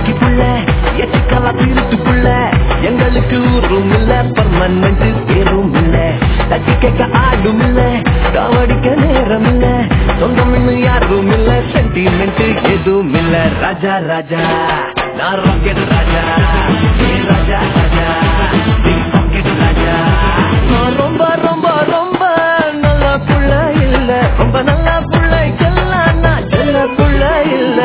பொறுக்கி புள்ள எச்சிக்கலா திருட்டுக்குள்ள எங்களுக்கு ஊரும் இல்ல பர்மனன்ட் பேரும் இல்ல தட்டி கேட்க ஆடும் இல்ல காவடிக்க நேரம் இல்ல சொந்தம் இன்னும் யாரும் இல்ல சென்டிமெண்ட் எதுவும் இல்ல ராஜா ராஜா நான் ராக்கெட் ராஜா ராஜா ராஜா ராக்கெட் ராஜா நான் ரொம்ப ரொம்ப ரொம்ப நல்ல புள்ள இல்ல ரொம்ப நல்ல புள்ளைக்கெல்லாம் நான் செல்ல புள்ள இல்ல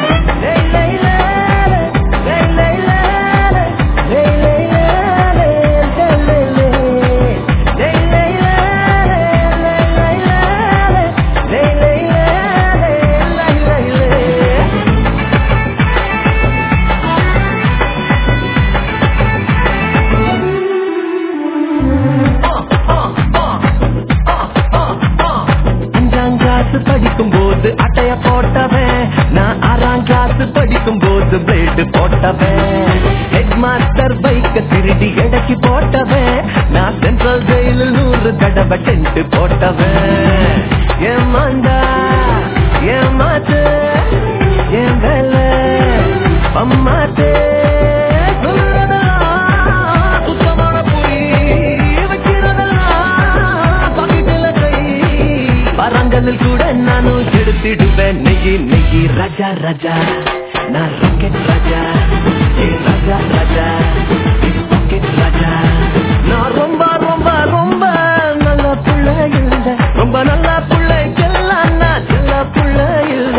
படிக்கும் போது அட்டைய போட்டவன் நான் 6ஆம் கிளாஸ் படிக்கும் போது பிளேடு போட்டவன் ஹெட் மாஸ்டர் பைக்க திருடி எடக்கி போட்டவன் நான் சென்ட்ரல் ஜெயிலில் 100 தடவை டென்ட் போட்டவன் ஏமாண்டா ஏமாத்து என் வேலை அம்மாத்தே பரங்கலில் கூட நானும் எடுத்திடுவேன் நெய்யி நெய்யி ராஜா ராஜா நான் ராக்கெட் ராஜா ராஜா ராஜா ராக்கெட் ராஜா நான் ரொம்ப ரொம்ப ரொம்ப நல்ல புள்ள இல்ல ரொம்ப நல்ல புள்ளைக்கெல்லாம் நான் நல்ல புள்ள இல்ல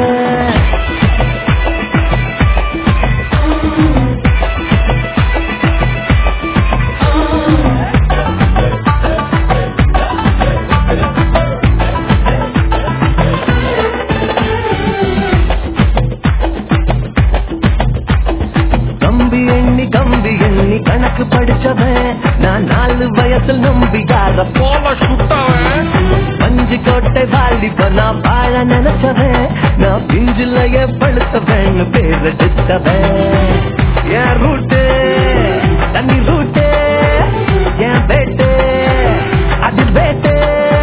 கம்பி எண்ணி கணக்கு படிச்சவன் நான் 4 வயசில் நம்பி யார போல சுட்டவன் பஞ்சு கோட்டை வாலிப நான் வாழ நினைச்சவன் நான் பிஞ்சிலைய பழுத்தவன் பேரடிச்சவன் என் ரூட்டு தண்ணி ரூட்டு என் பேட்டு அது பேட்டு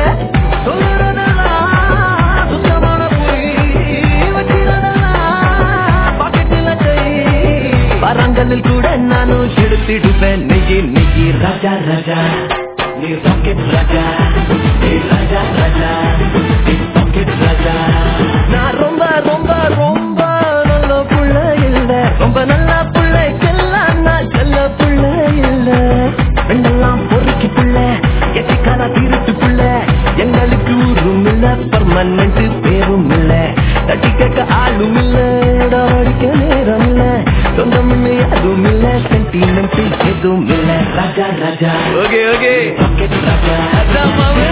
பரங்கலில் கூட நானும் எடுத்திடுவேன் நெய்யி நெய்யி ராஜா ராஜா நீ ராக்கெட் ராஜா ராஜா ராஜா ராக்கெட் ராஜா நான் ரொம்ப ரொம்ப ரொம்ப நல்ல புள்ள இல்ல ரொம்ப நல்ல புள்ளைக்கெல்லாம் நான் செல்ல புள்ள இல்ல பெண்ணெல்லாம் பொறுக்கி புள்ள எச்சிக்கால திருட்டு புள்ள எங்களுக்கு ஊரும் இல்ல பர்மனன்ட் பேரும் இல்ல தட்டி கேட்க ஆளும் இல்ல அடிக்க நேரம் இல்ல சொந்தம் அதுவும் இல்ல சென்டிமெண்ட் எதுவும் இல்ல Raja Raja okay okay rocket ராஜா